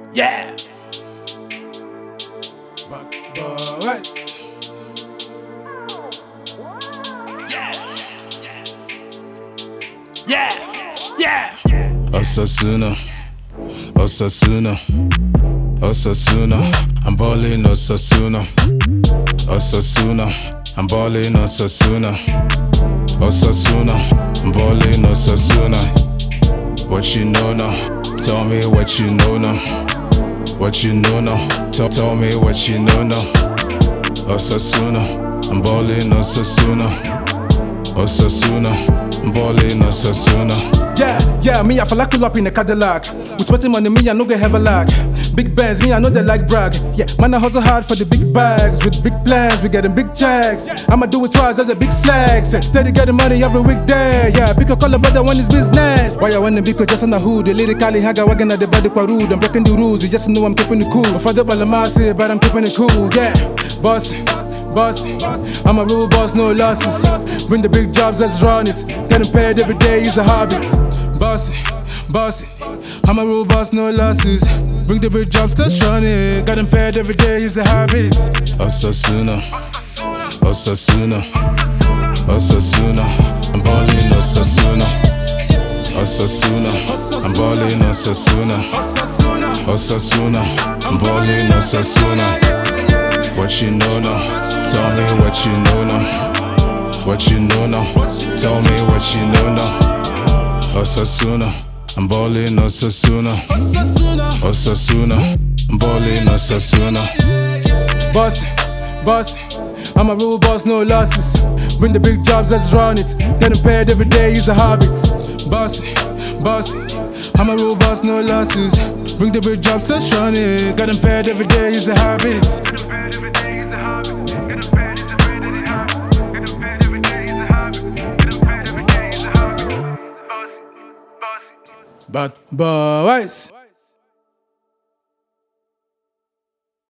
Yeah. Bad boys. Yeah. Osasuna, Osasuna, Osasuna, I'm ballin' Osasuna, Osasuna, I'm ballin' Osasuna, Osasuna, I'm ballin' Osasuna. What you know now? Tell me what you know now. What you know now? Tell me what you know now. Osasuna, I'm ballin' Osasuna, Osasuna, I'm ballin' Osasuna. Yeah, me I feel like pull up in a Cadillac. With sweating money, me I no get have a lag. Big bands, me I know they like brag. Yeah, man I hustle hard for the big bags. With big plans, we getting big checks. I'ma do it twice as a big flex. Steady getting money every weekday. Yeah, big call about that one is business. Why I want to be just on the hood. The lyrically haga wagging at the body kwa rude. I'm breaking the rules, you just know I'm keeping it cool. Before the balamasi, but I'm keeping it cool. Yeah, boss. I'm a real boss, no losses. Bring the big jobs, let's run it. Getting paid every day is a habit. Bossy, I'm a real boss, no losses. Bring the big jobs, let's run it. Getting paid every day is a habit. Osasuna, Osasuna, Osasuna, I'm ballin' Osasuna, Osasuna, I'm ballin' Osasuna, Osasuna, I'm ballin' Osasuna. What you know now? Tell me what you know now. What you know now? Tell me what you know now. Osasuna, I'm ballin' Osasuna, Osasuna, I'm ballin' Osasuna. Boss, I'm a real boss, no losses. Bring the big jobs, let's run it. Getting paid every day is a habit. Bossy, I'm a real boss, no losses. Bring the big jobs, let's run it. Getting paid every day is a habit. Bad boys.